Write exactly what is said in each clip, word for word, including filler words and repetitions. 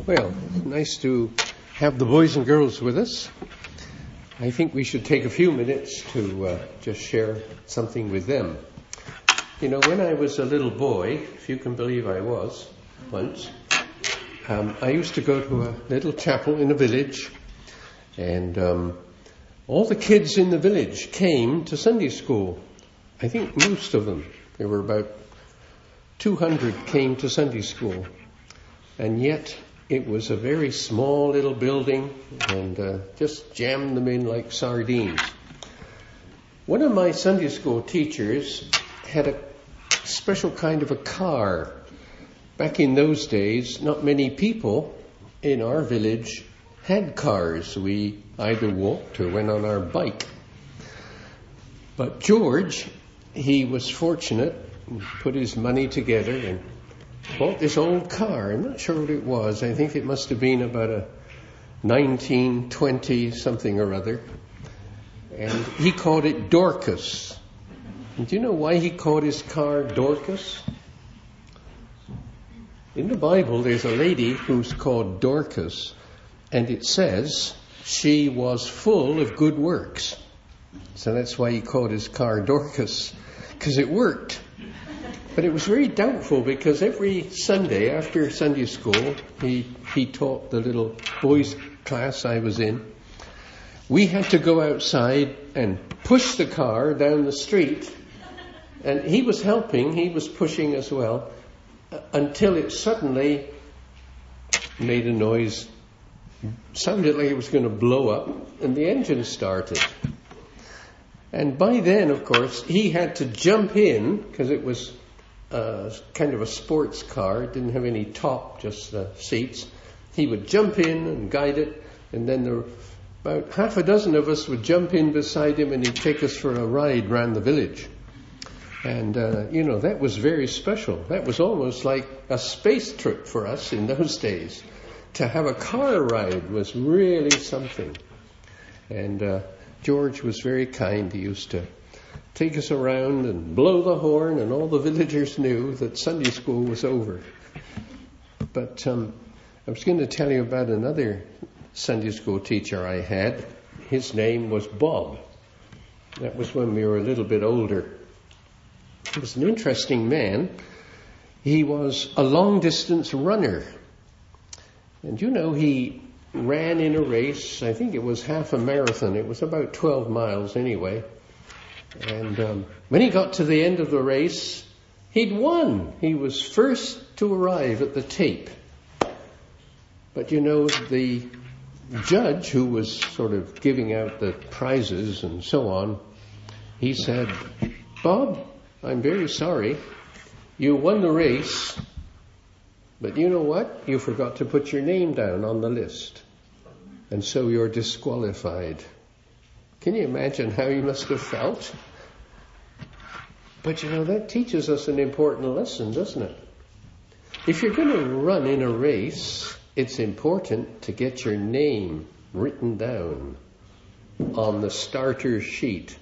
Well, nice to have the boys and girls with us. I think we should take a few minutes to uh, just share something with them. You know, when I was a little boy, if you can believe I was once, um, I used to go to a little chapel in a village, and um, all the kids in the village came to Sunday school. I think most of them. There were about two hundred came to Sunday school. And yet it was a very small little building, and uh, just jammed them in like sardines. One of my Sunday school teachers had a special kind of a car. Back in those days, not many people in our village had cars. We either walked or went on our bike. But George, he was fortunate, put his money together and bought this old car. I'm not sure what it was. I think it must have been about a nineteen twenty something or other. And he called it Dorcas. And do you know why he called his car Dorcas? In the Bible, there's a lady who's called Dorcas, and it says she was full of good works. So that's why he called his car Dorcas, because it worked. But it was very doubtful, because every Sunday after Sunday school, he, he taught the little boys' class I was in. We had to go outside and push the car down the street. And he was helping, he was pushing as well, until it suddenly made a noise. Sounded like it was going to blow up, and the engine started. And by then, of course, he had to jump in, because it was Uh, kind of a sports car. It didn't have any top, just the seats. He would jump in and guide it, and then there were about half a dozen of us would jump in beside him, and he'd take us for a ride around the village. And, uh, you know, that was very special. That was almost like a space trip for us in those days. To have a car ride was really something. And uh, George was very kind. He used to take us around and blow the horn, and all the villagers knew that Sunday school was over. But um, I was going to tell you about another Sunday school teacher I had. His name was Bob. That was when we were a little bit older. He was an interesting man. He was a long-distance runner. And you know, he ran in a race. I think it was half a marathon. It was about twelve miles anyway. And um, when he got to the end of the race, he'd won. He was first to arrive at the tape. But you know, the judge who was sort of giving out the prizes and so on, he said, "Bob, I'm very sorry. You won the race, but you know what? You forgot to put your name down on the list. And so you're disqualified." Can you imagine how he must have felt? But you know, that teaches us an important lesson, doesn't it? If you're going to run in a race, it's important to get your name written down on the starter sheet.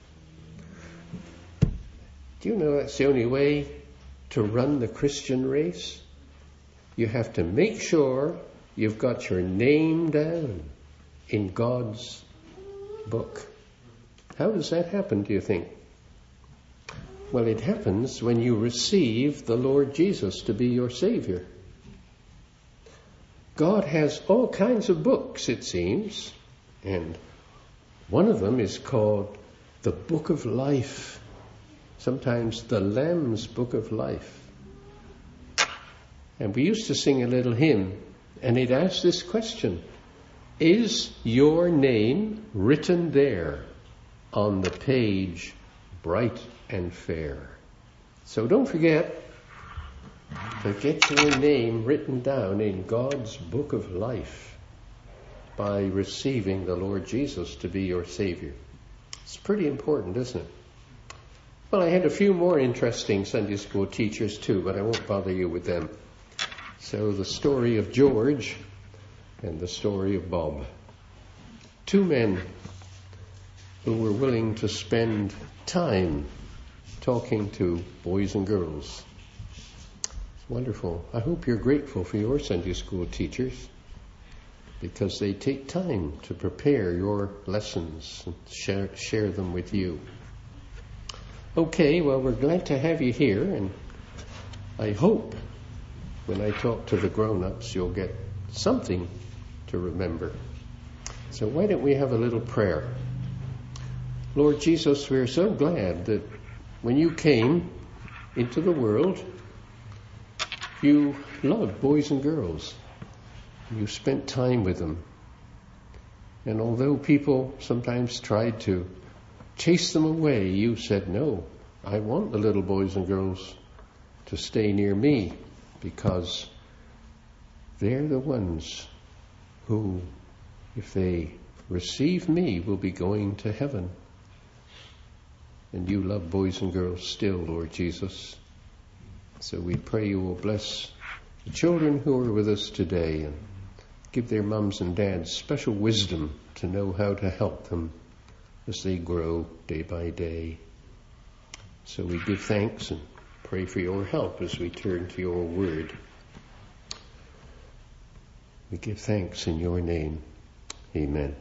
Do you know that's the only way to run the Christian race? You have to make sure you've got your name down in God's book. How does that happen, do you think? Well, it happens when you receive the Lord Jesus to be your Savior. God has all kinds of books, it seems, and one of them is called the Book of Life, sometimes the Lamb's Book of Life. And we used to sing a little hymn, and it asked this question: is your name written there on the page bright and fair? So don't forget to get your name written down in God's Book of Life by receiving the Lord Jesus to be your Savior. It's pretty important, isn't it? Well, I had a few more interesting Sunday school teachers too, but I won't bother you with them. So the story of George and the story of Bob. Two men who were willing to spend time talking to boys and girls. Wonderful. I hope you're grateful for your Sunday school teachers, because they take time to prepare your lessons and share, share them with you. Okay, well, we're glad to have you here, and I hope when I talk to the grown-ups you'll get something to remember. So why don't we have a little prayer? Lord Jesus, we're so glad that when you came into the world, you loved boys and girls. You spent time with them. And although people sometimes tried to chase them away, you said, no, I want the little boys and girls to stay near me, because they're the ones who, if they receive me, will be going to heaven. And you love boys and girls still, Lord Jesus. So we pray you will bless the children who are with us today and give their mums and dads special wisdom to know how to help them as they grow day by day. So we give thanks and pray for your help as we turn to your word. We give thanks in your name. Amen.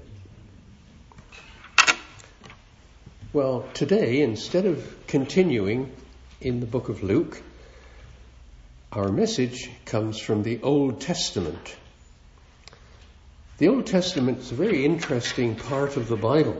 Well, today, instead of continuing in the book of Luke, our message comes from the Old Testament. The Old Testament is a very interesting part of the Bible.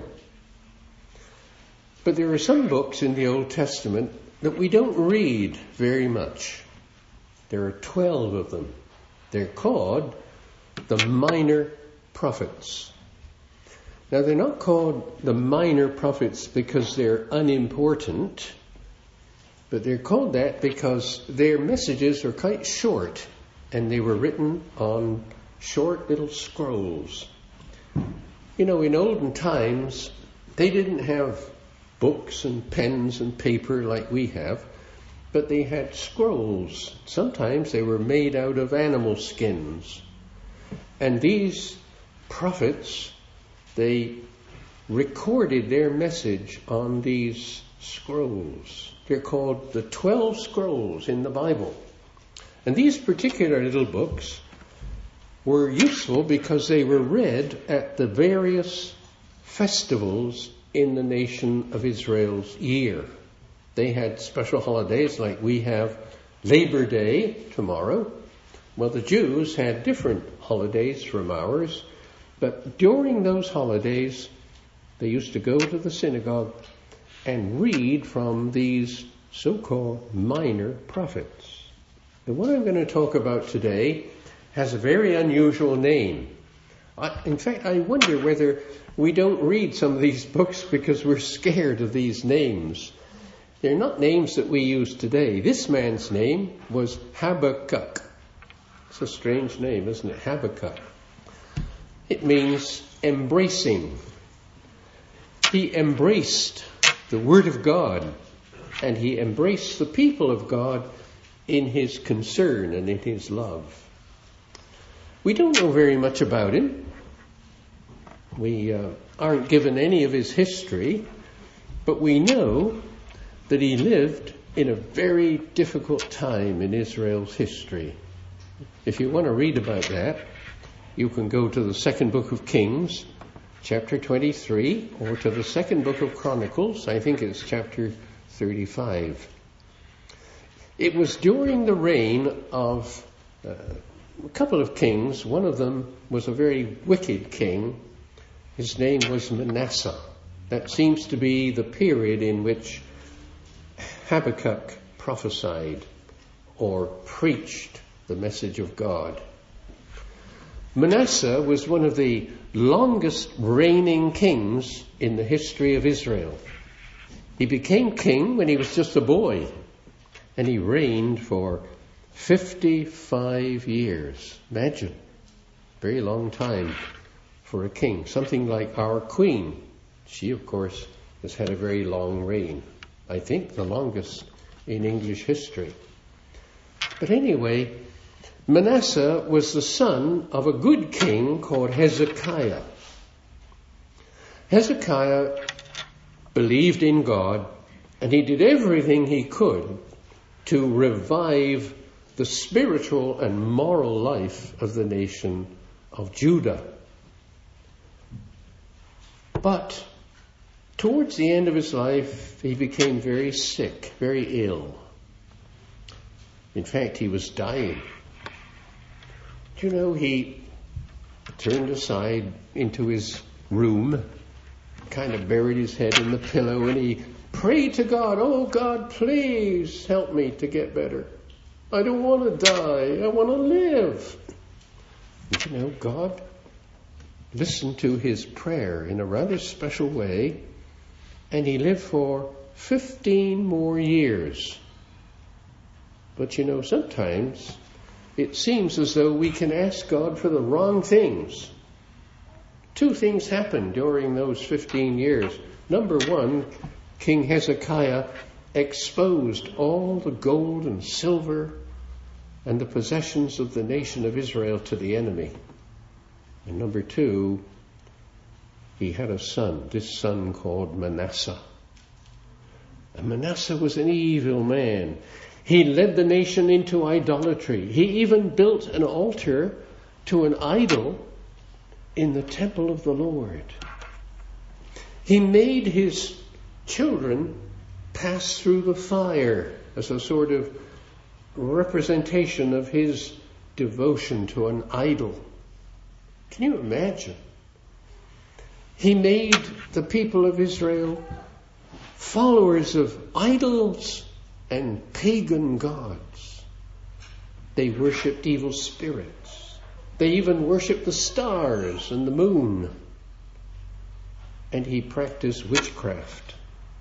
But there are some books in the Old Testament that we don't read very much. There are twelve of them. They're called the Minor Prophets. Now, they're not called the Minor Prophets because they're unimportant, but they're called that because their messages are quite short, and they were written on short little scrolls. You know, in olden times, they didn't have books and pens and paper like we have, but they had scrolls. Sometimes they were made out of animal skins. And these prophets, they recorded their message on these scrolls. They're called the twelve scrolls in the Bible. And these particular little books were useful because they were read at the various festivals in the nation of Israel's year. They had special holidays like we have Labor Day tomorrow. Well, the Jews had different holidays from ours, but during those holidays, they used to go to the synagogue and read from these so-called minor prophets. The one I'm going to talk about today has a very unusual name. I, in fact, I wonder whether we don't read some of these books because we're scared of these names. They're not names that we use today. This man's name was Habakkuk. It's a strange name, isn't it? Habakkuk. It means embracing. He embraced the Word of God, and he embraced the people of God in his concern and in his love. We don't know very much about him. We uh, aren't given any of his history, but we know that he lived in a very difficult time in Israel's history. If you want to read about that, you can go to the second book of Kings, chapter twenty-three, or to the second book of Chronicles, I think it's chapter thirty-five. It was during the reign of uh, a couple of kings. One of them was a very wicked king. His name was Manasseh. That seems to be the period in which Habakkuk prophesied or preached the message of God. Manasseh was one of the longest reigning kings in the history of Israel. He became king when he was just a boy, and he reigned for fifty-five years. Imagine, very long time for a king. Something like our queen. She, of course, has had a very long reign. I think the longest in English history. But anyway, Manasseh was the son of a good king called Hezekiah. Hezekiah believed in God, and he did everything he could to revive the spiritual and moral life of the nation of Judah. But towards the end of his life, he became very sick, very ill. In fact, he was dying. Do you know, he turned aside into his room, kind of buried his head in the pillow, and he prayed to God, "Oh God, please help me to get better. I don't want to die. I want to live." And you know, God listened to his prayer in a rather special way, and he lived for fifteen more years. But you know, sometimes it seems as though we can ask God for the wrong things. Two things happened during those fifteen years. Number one, King Hezekiah exposed all the gold and silver and the possessions of the nation of Israel to the enemy. And number two, he had a son, this son called Manasseh. And Manasseh was an evil man. He led the nation into idolatry. He even built an altar to an idol in the temple of the Lord. He made his children pass through the fire as a sort of representation of his devotion to an idol. Can you imagine? He made the people of Israel followers of idols and pagan gods. They worshipped evil spirits. They even worshipped the stars and the moon. And he practiced witchcraft.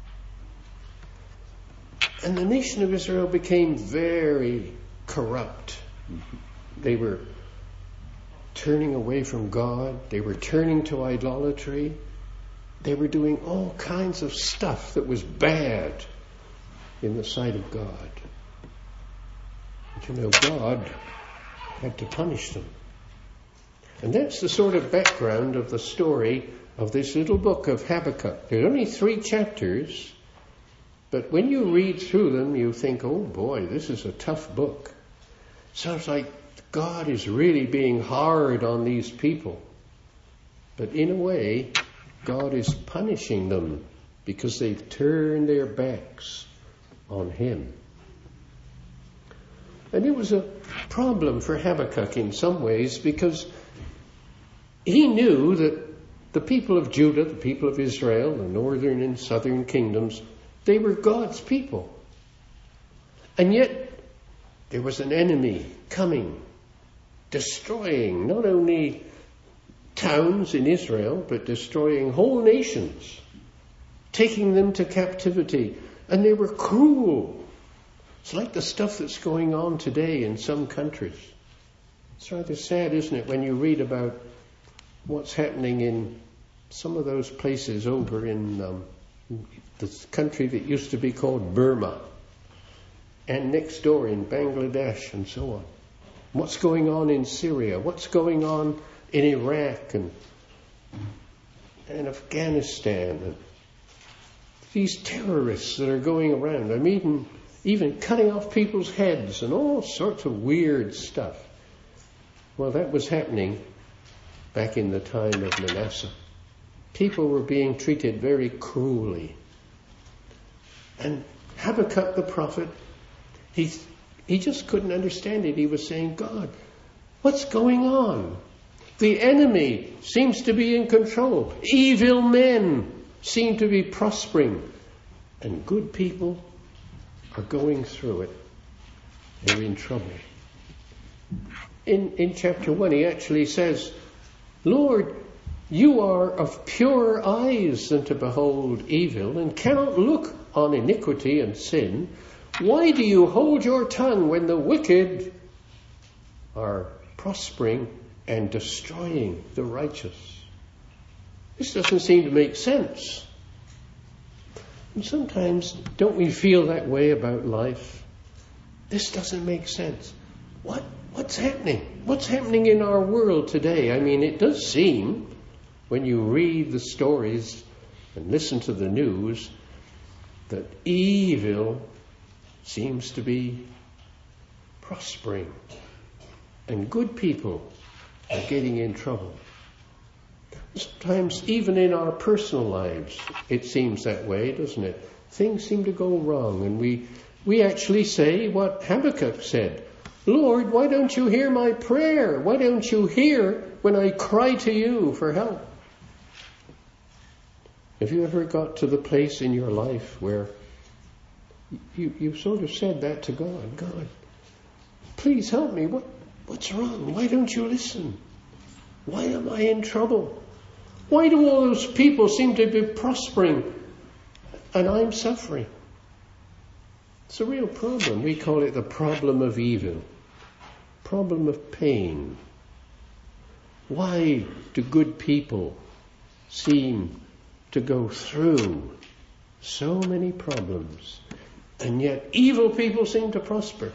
And the nation of Israel became very corrupt. They were turning away from God. They were turning to idolatry. They were doing all kinds of stuff that was bad in the sight of God. But you know, God had to punish them. And that's the sort of background of the story of this little book of Habakkuk. There's only three chapters, but when you read through them, you think, oh boy, this is a tough book. Sounds like God is really being hard on these people. But in a way, God is punishing them because they've turned their backs on him. And it was a problem for Habakkuk in some ways, because he knew that the people of Judah, the people of Israel, the northern and southern kingdoms, they were God's people. And yet there was an enemy coming, destroying not only towns in Israel, but destroying whole nations, taking them to captivity. And they were cruel. It's like the stuff that's going on today in some countries. It's rather sad, isn't it, when you read about what's happening in some of those places over in um, the country that used to be called Burma, and next door in Bangladesh and so on. What's going on in Syria? What's going on in Iraq and, and Afghanistan? And these terrorists that are going around. I mean, even, even cutting off people's heads and all sorts of weird stuff. Well, that was happening back in the time of Manasseh. People were being treated very cruelly. And Habakkuk the prophet, he, he just couldn't understand it. He was saying, God, what's going on? The enemy seems to be in control. Evil men seem to be prospering, and good people are going through it. They're in trouble. In, in chapter one, he actually says, Lord, you are of purer eyes than to behold evil, and cannot look on iniquity and sin. Why do you hold your tongue when the wicked are prospering and destroying the righteous? This doesn't seem to make sense. And sometimes, don't we feel that way about life? This doesn't make sense. What what's happening? What's happening in our world today? I mean, it does seem, when you read the stories and listen to the news, that evil seems to be prospering. And good people are getting in trouble. Sometimes even in our personal lives, it seems that way, doesn't it? Things seem to go wrong, and we we actually say what Habakkuk said. Lord, why don't you hear my prayer? Why don't you hear when I cry to you for help? Have you ever got to the place in your life where you, you sort of said that to God? God, please help me. What, what's wrong? Why don't you listen? Why am I in trouble? Why do all those people seem to be prospering and I'm suffering? It's a real problem. We call it the problem of evil, problem of pain. Why do good people seem to go through so many problems, and yet evil people seem to prosper?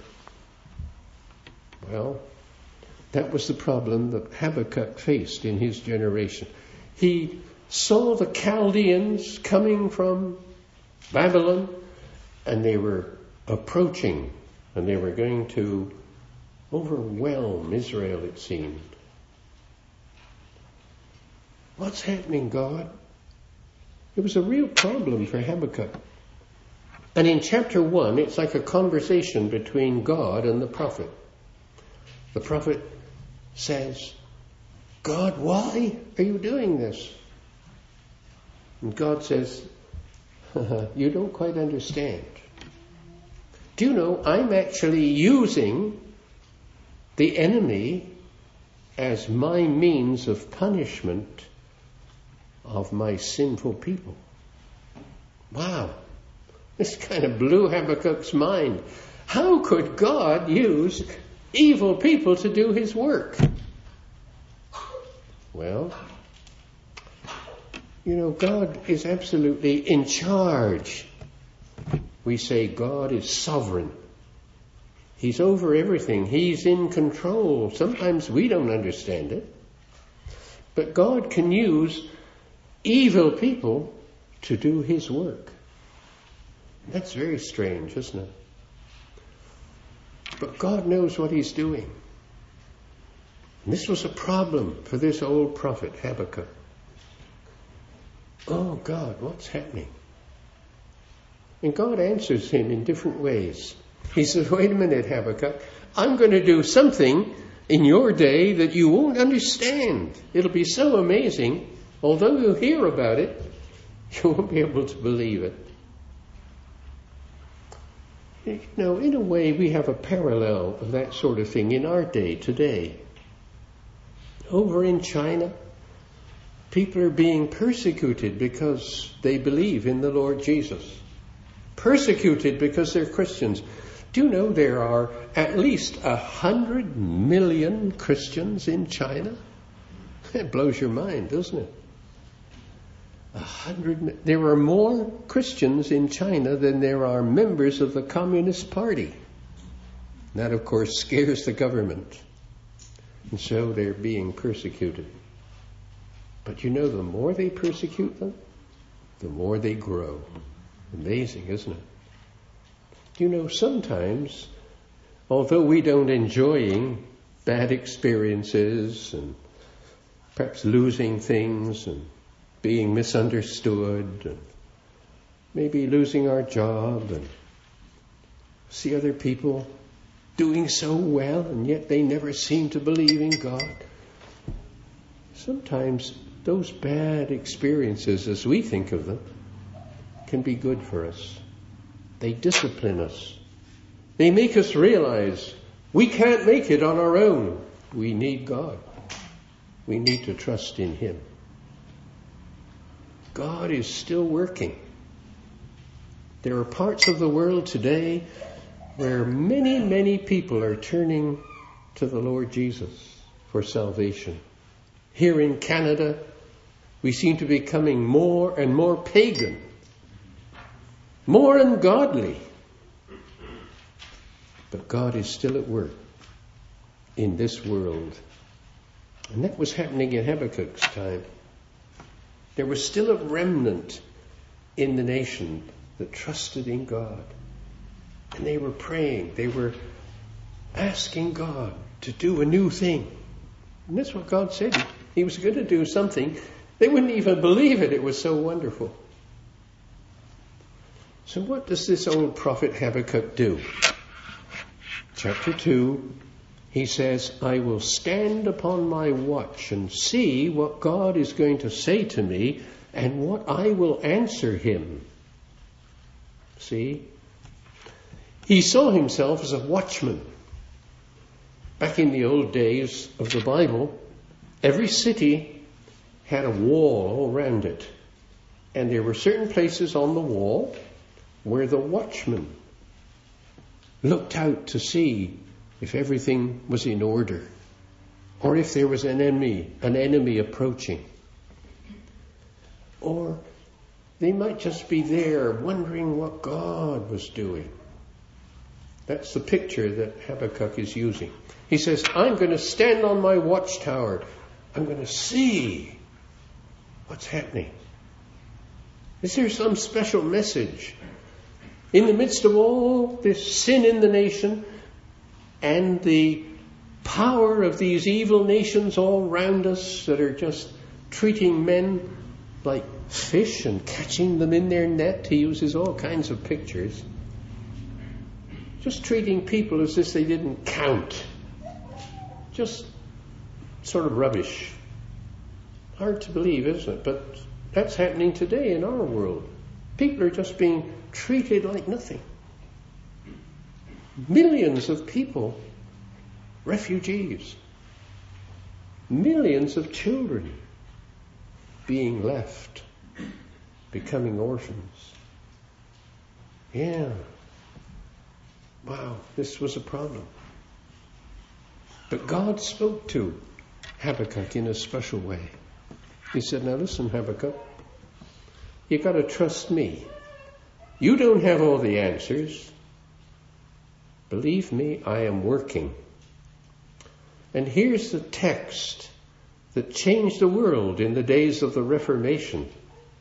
Well, that was the problem that Habakkuk faced in his generation. He saw the Chaldeans coming from Babylon, and they were approaching, and they were going to overwhelm Israel, it seemed. What's happening, God? It was a real problem for Habakkuk. And in chapter one, it's like a conversation between God and the prophet. The prophet says, God, why are you doing this? And God says, you don't quite understand. Do you know, I'm actually using the enemy as my means of punishment of my sinful people. Wow. This kind of blew Habakkuk's mind. How could God use evil people to do his work? Well, you know, God is absolutely in charge. We say God is sovereign. He's over everything. He's in control. Sometimes we don't understand it. But God can use evil people to do his work. That's very strange, isn't it? But God knows what he's doing. And this was a problem for this old prophet, Habakkuk. Oh God, what's happening? And God answers him in different ways. He says, wait a minute, Habakkuk, I'm going to do something in your day that you won't understand. It'll be so amazing. Although you hear about it, you won't be able to believe it. You know, in a way, we have a parallel of that sort of thing in our day today. Over in China, people are being persecuted because they believe in the Lord Jesus. Persecuted because they're Christians. Do you know there are at least a hundred million Christians in China? It blows your mind, doesn't it? A hundred. There are more Christians in China than there are members of the Communist Party. That, of course, scares the government. And so they're being persecuted. But you know, the more they persecute them, the more they grow. Amazing, isn't it? Do you know, sometimes, although we don't enjoying bad experiences and perhaps losing things and being misunderstood and maybe losing our job and see other people doing so well and yet they never seem to believe in God. Sometimes those bad experiences, as we think of them, can be good for us. They discipline us. They make us realize we can't make it on our own. We need God. We need to trust in him. God is still working. There are parts of the world today where many, many people are turning to the Lord Jesus for salvation. Here in Canada, we seem to be becoming more and more pagan, more ungodly. But God is still at work in this world. And that was happening in Habakkuk's time. There was still a remnant in the nation that trusted in God. And they were praying. They were asking God to do a new thing. And that's what God said. He was going to do something. They wouldn't even believe it. It was so wonderful. So what does this old prophet Habakkuk do? Chapter two, he says, I will stand upon my watch and see what God is going to say to me and what I will answer him. See? He saw himself as a watchman. Back in the old days of the Bible, every city had a wall all around it. And there were certain places on the wall where the watchman looked out to see if everything was in order, or if there was an enemy, an enemy approaching. Or they might just be there wondering what God was doing. That's the picture that Habakkuk is using. He says, I'm going to stand on my watchtower. I'm going to see what's happening. Is there some special message? In the midst of all this sin in the nation and the power of these evil nations all around us that are just treating men like fish and catching them in their net, he uses all kinds of pictures. Just treating people as if they didn't count. Just sort of rubbish. Hard to believe, isn't it? But that's happening today in our world. People are just being treated like nothing. Millions of people, refugees. Millions of children being left, becoming orphans. Yeah. Wow, this was a problem. But God spoke to Habakkuk in a special way. He said, now listen, Habakkuk, you've got to trust me. You don't have all the answers. Believe me, I am working. And here's the text that changed the world in the days of the Reformation.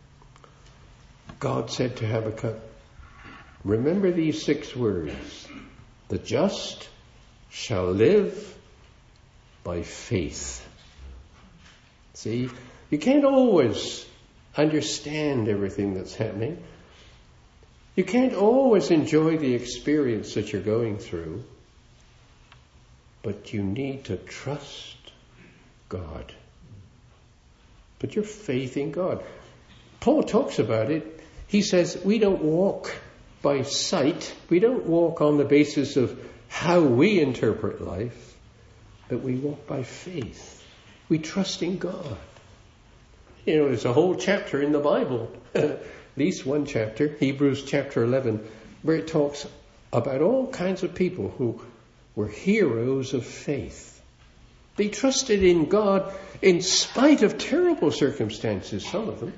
God said to Habakkuk, remember these six words. The just shall live by faith. See, you can't always understand everything that's happening. You can't always enjoy the experience that you're going through. But you need to trust God. Put your faith in God. Paul talks about it. He says we don't walk by sight. We don't walk on the basis of how we interpret life, but we walk by faith. We trust in God. You know, there's a whole chapter in the Bible, at least one chapter, Hebrews chapter eleven, where it talks about all kinds of people who were heroes of faith. They trusted in God in spite of terrible circumstances, some of them.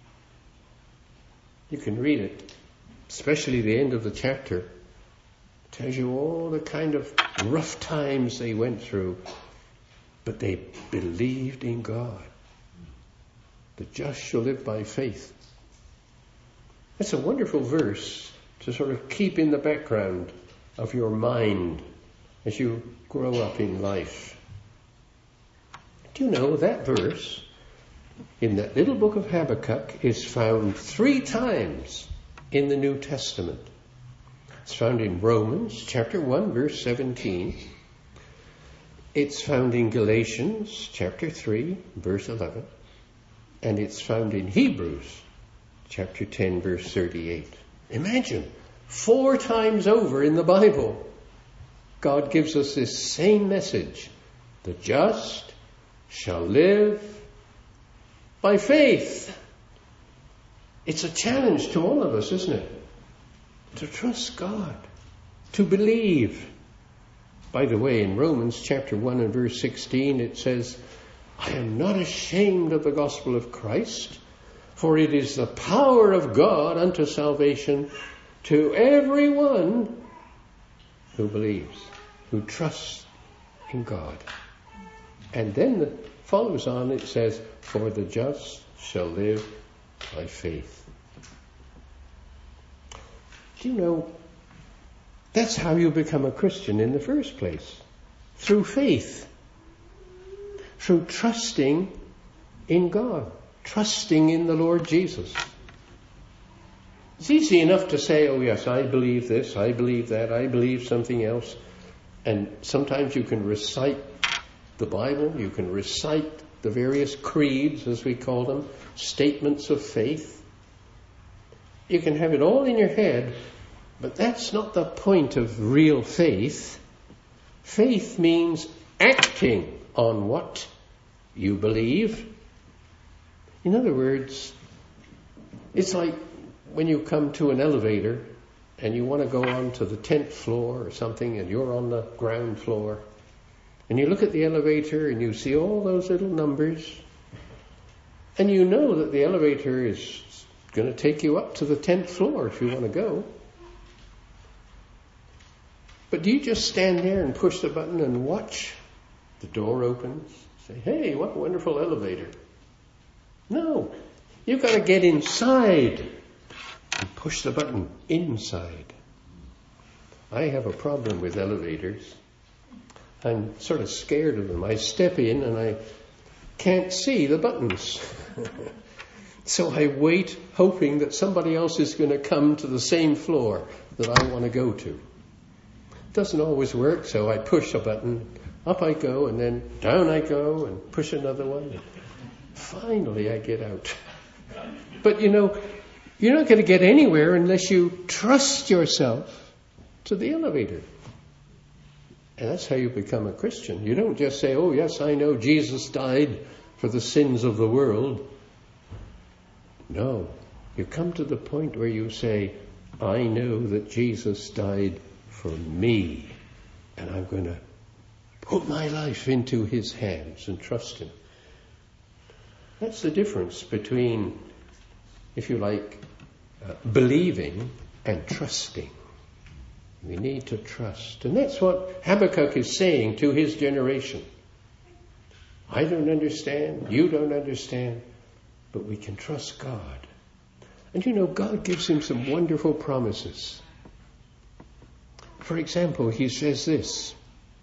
You can read it, especially the end of the chapter. It tells you all the kind of rough times they went through, but they believed in God. The just shall live by faith. That's a wonderful verse to sort of keep in the background of your mind as you grow up in life. Do you know that verse in that little book of Habakkuk is found three times in the New Testament? It's found in Romans chapter one, verse seventeen. It's found in Galatians chapter three, verse eleven. And it's found in Hebrews chapter ten, verse thirty-eight. Imagine, four times over in the Bible, God gives us this same message. The just shall live by faith. It's a challenge to all of us, isn't it? To trust God, to believe. By the way, in Romans chapter one and verse sixteen, it says, I am not ashamed of the gospel of Christ, for it is the power of God unto salvation to everyone who believes, who trusts in God. And then it follows on, it says, for the just shall live by faith. Do you know, That's how you become a Christian in the first place. Through faith. Through trusting in God. Trusting in the Lord Jesus. It's easy enough to say, oh yes, I believe this, I believe that, I believe something else. And sometimes you can recite the Bible, you can recite the various creeds, as we call them, statements of faith. You can have it all in your head, but that's not the point of real faith. Faith means acting on what you believe. In other words, it's like when you come to an elevator and you want to go on to the tenth floor or something and you're on the ground floor and you look at the elevator and you see all those little numbers and you know that the elevator is going to take you up to the tenth floor if you want to go. But do you just stand there and push the button and watch the door opens? Say, hey, what a wonderful elevator. No, you've got to get inside and push the button inside. I have a problem with elevators. I'm sort of scared of them. I step in and I can't see the buttons. So I wait hoping that somebody else is going to come to the same floor that I want to go to. It doesn't always work, so I push a button, up I go, and then down I go and push another one. Finally I get out. But you know, you're not going to get anywhere unless you trust yourself to the elevator. And that's how you become a Christian. You don't just say, oh yes, I know Jesus died for the sins of the world. No, you come to the point where you say, I know that Jesus died for me, and I'm going to put my life into his hands and trust him. That's the difference between, if you like, uh, believing and trusting. We need to trust. And that's what Habakkuk is saying to his generation. I don't understand, you don't understand, but we can trust God. And you know, God gives him some wonderful promises. For example, he says this,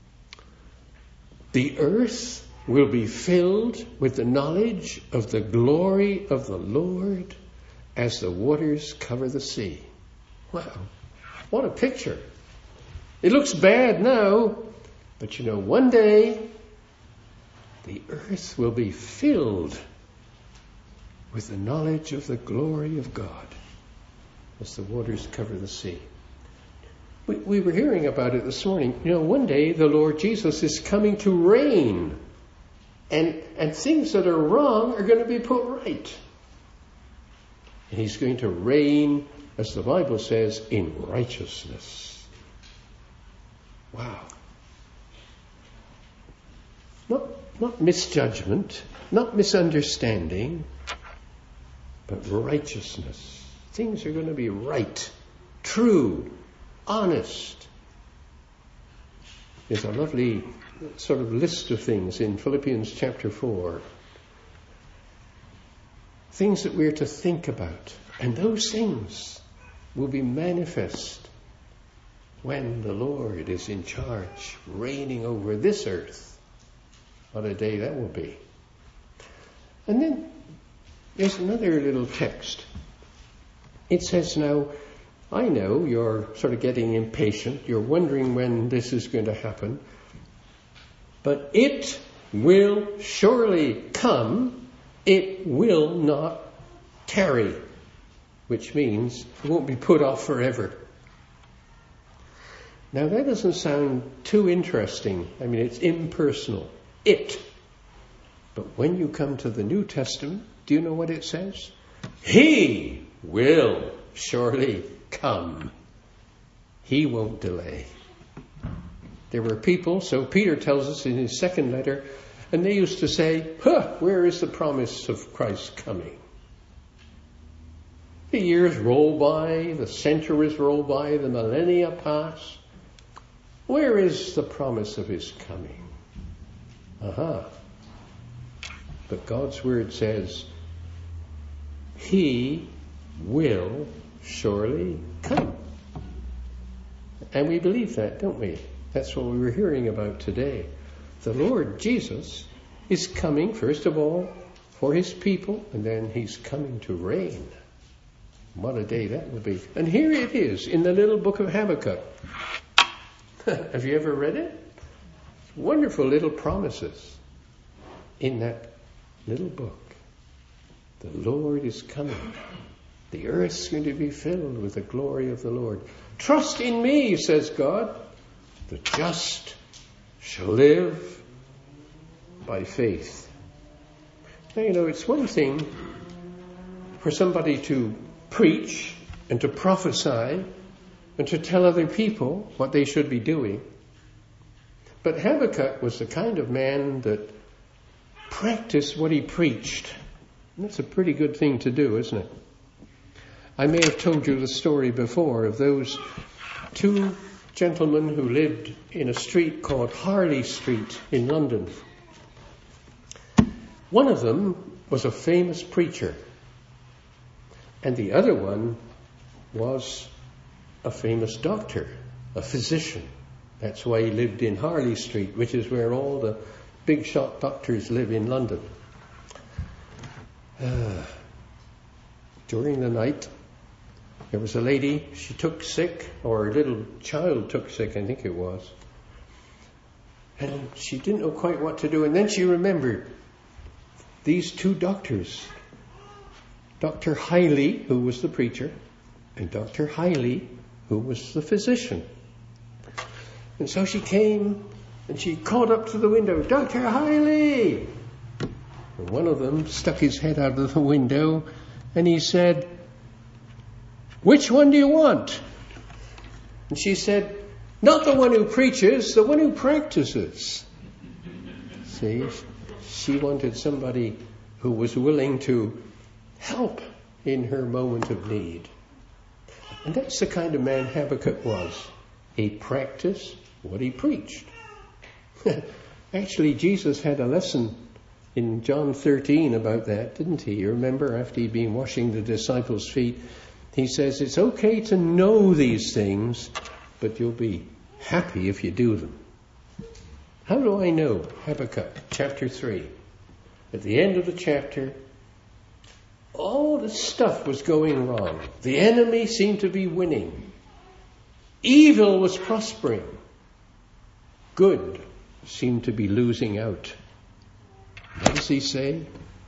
the earth will be filled with the knowledge of the glory of the Lord as the waters cover the sea. Wow, what a picture. It looks bad now, but you know, one day the earth will be filled with the knowledge of the glory of God as the waters cover the sea. We, we were hearing about it this morning. You know, one day the Lord Jesus is coming to reign, and, and things that are wrong are going to be put right. And he's going to reign, as the Bible says, in righteousness. Wow. Not, not misjudgment, not misunderstanding, but righteousness. Things are going to be right, true, honest. There's a lovely sort of list of things in Philippians chapter four. Things that we're to think about. And those things will be manifest when the Lord is in charge, reigning over this earth. What a day that will be. And then there's another little text. It says, now, I know you're sort of getting impatient. You're wondering when this is going to happen. But it will surely come. It will not tarry. Which means it won't be put off forever. Now that doesn't sound too interesting. I mean, it's impersonal. It. But when you come to the New Testament, do you know what it says? He will surely come. He won't delay. There were people, so Peter tells us in his second letter, and they used to say, huh, where is the promise of Christ coming? The years roll by, the centuries roll by, the millennia pass. Where is the promise of his coming? Aha. But God's word says, he will surely come. And we believe that, don't we? That's what we were hearing about today. The Lord Jesus is coming, first of all, for his people, and then he's coming to reign. What a day that will be. And here it is in the little book of Habakkuk. Have you ever read it? Wonderful little promises in that little book. The Lord is coming. The earth's going to be filled with the glory of the Lord. Trust in me, says God. The just shall live by faith. Now, you know, it's one thing for somebody to preach and to prophesy and to tell other people what they should be doing. But Habakkuk was the kind of man that practiced what he preached. And that's a pretty good thing to do, isn't it? I may have told you the story before of those two gentlemen who lived in a street called Harley Street in London. One of them was a famous preacher, and the other one was a famous doctor, a physician. That's why he lived in Harley Street, which is where all the big shot doctors live in London. Uh, during the night, there was a lady, she took sick, or a little child took sick, I think it was. And she didn't know quite what to do. And then she remembered these two doctors, Doctor Hiley, who was the preacher, and Doctor Hiley, who was the physician. And so she came and she called up to the window, Doctor Hiley! And one of them stuck his head out of the window and he said, which one do you want? And she said, not the one who preaches, the one who practices. See, she wanted somebody who was willing to help in her moment of need. And that's the kind of man Habakkuk was. He practiced what he preached. Actually, Jesus had a lesson in John thirteen about that, didn't he? You remember, after he'd been washing the disciples' feet, he says, it's okay to know these things, but you'll be happy if you do them. How do I know? Habakkuk chapter three. At the end of the chapter, all the stuff was going wrong. The enemy seemed to be winning. Evil was prospering. Good seemed to be losing out. What does he say?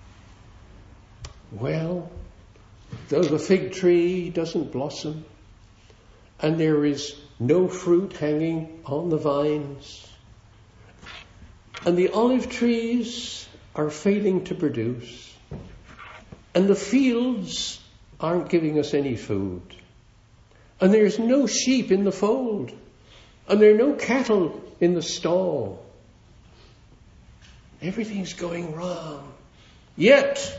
Well, though the fig tree doesn't blossom, and there is no fruit hanging on the vines, and the olive trees are failing to produce, and the fields aren't giving us any food, and there's no sheep in the fold, and there are no cattle in the stall. Everything's going wrong. Yet,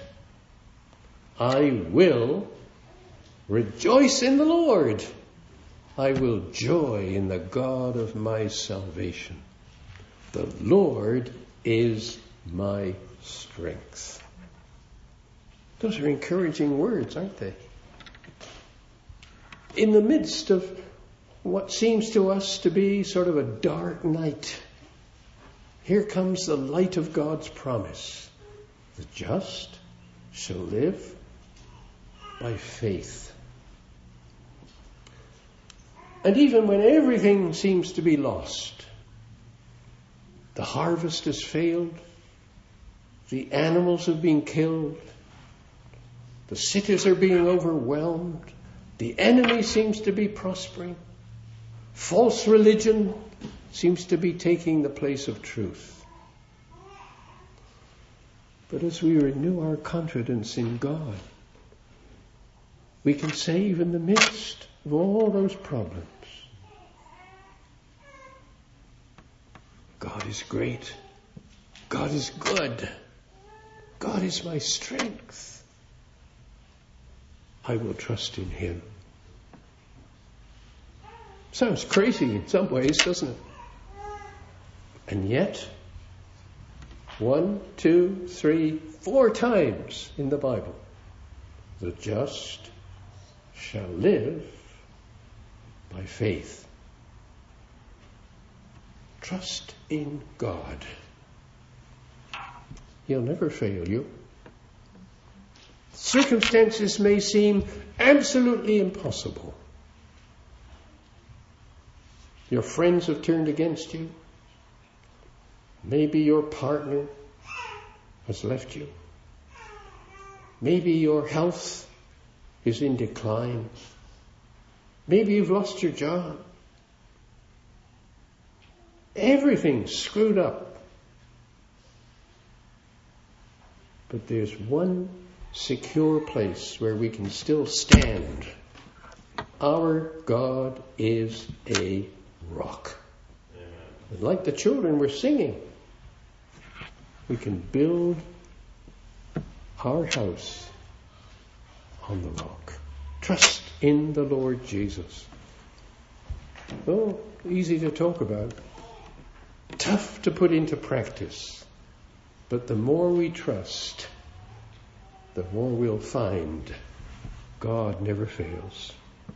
I will rejoice in the Lord. I will joy in the God of my salvation. The Lord is my strength. Those are encouraging words, aren't they? In the midst of what seems to us to be sort of a dark night, here comes the light of God's promise. The just shall live by faith. And even when everything seems to be lost, the harvest has failed, the animals have been killed, the cities are being overwhelmed, the enemy seems to be prospering, false religion seems to be taking the place of truth. But as we renew our confidence in God, we can say, even in the midst of all those problems, God is great. God is good. God is my strength. I will trust in Him. Sounds crazy in some ways, doesn't it? And yet, one, two, three, four times in the Bible, the just shall live by faith. Trust in God. He'll never fail you. Circumstances may seem absolutely impossible. Your friends have turned against you. Maybe your partner has left you. Maybe your health is in decline. Maybe you've lost your job. Everything's screwed up. But there's one secure place where we can still stand. Our God is a rock. And like the children were singing, we can build our house on the rock. Trust in the Lord Jesus. Oh, easy to talk about. Tough to put into practice. But the more we trust, the more we'll find God never fails.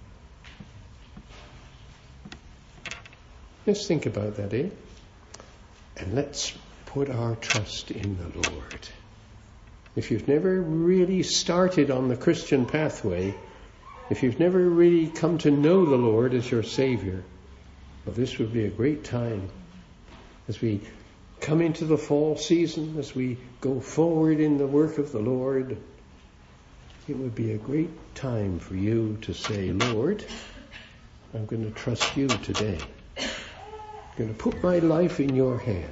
Let's think about that, eh? And let's put our trust in the Lord. If you've never really started on the Christian pathway, if you've never really come to know the Lord as your Savior, well, this would be a great time as we come into the fall season, as we go forward in the work of the Lord. It would be a great time for you to say, Lord, I'm going to trust you today. I'm going to put my life in your hands.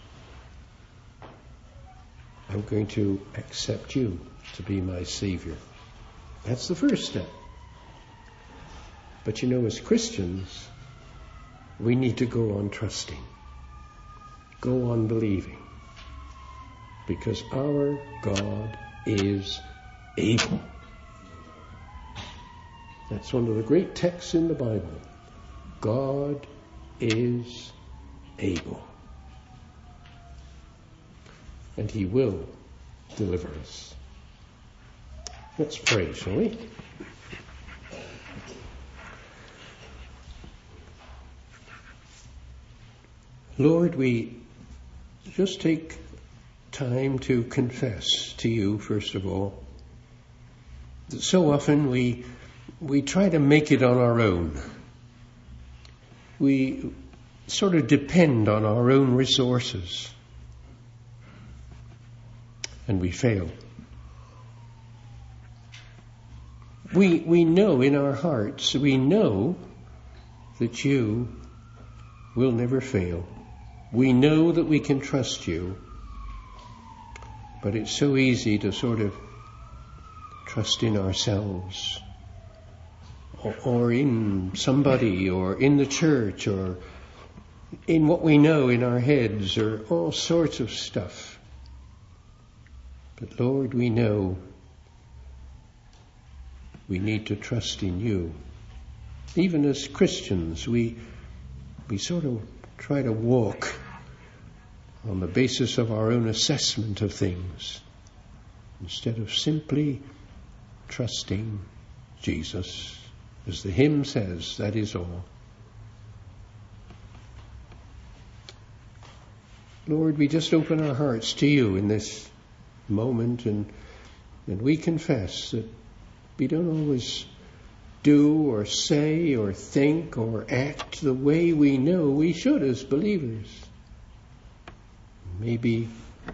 I'm going to accept you to be my Savior. That's the first step. But you know, as Christians, we need to go on trusting. Go on believing. Because our God is able. That's one of the great texts in the Bible. God is able. And He will deliver us. Let's pray, shall we? Lord, we just take time to confess to you, first of all, that so often we we try to make it on our own. We sort of depend on our own resources. And we fail. We we know in our hearts, we know that you will never fail. We know that we can trust you. But it's so easy to sort of trust in ourselves, or, or in somebody, or in the church, or in what we know in our heads, or all sorts of stuff. But Lord, we know we need to trust in you. Even as Christians, we we sort of try to walk on the basis of our own assessment of things, instead of simply trusting Jesus. As the hymn says, that is all. Lord, we just open our hearts to you in this moment, and, and we confess that we don't always do or say or think or act the way we know we should as believers. Maybe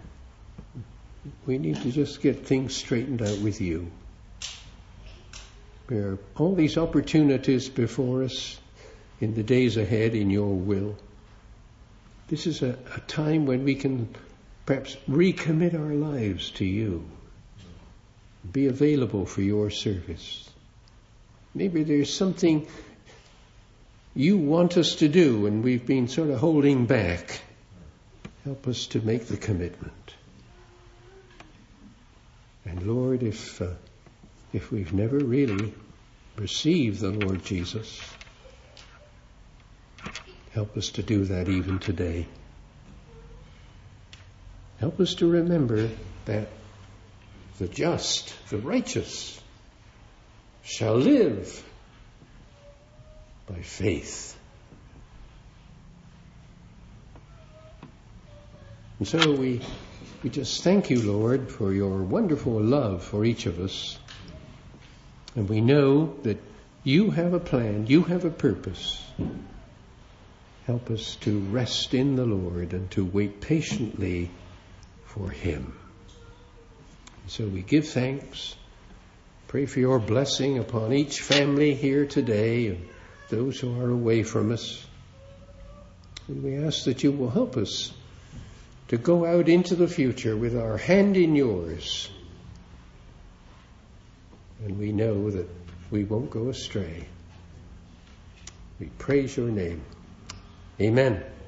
we need to just get things straightened out with you. There are all these opportunities before us in the days ahead in your will. This is a, a time when we can perhaps recommit our lives to you. Be available for your service. Maybe there's something you want us to do and we've been sort of holding back. Help us to make the commitment. And Lord, if uh, if we've never really received the Lord Jesus, help us to do that even today. Help us to remember that the just, the righteous, shall live by faith. And so we, we just thank you, Lord, for your wonderful love for each of us. And we know that you have a plan, you have a purpose. Help us to rest in the Lord and to wait patiently for him. So we give thanks. Pray for your blessing upon each family here today and those who are away from us. And we ask that you will help us to go out into the future with our hand in yours. And we know that we won't go astray. We praise your name. Amen.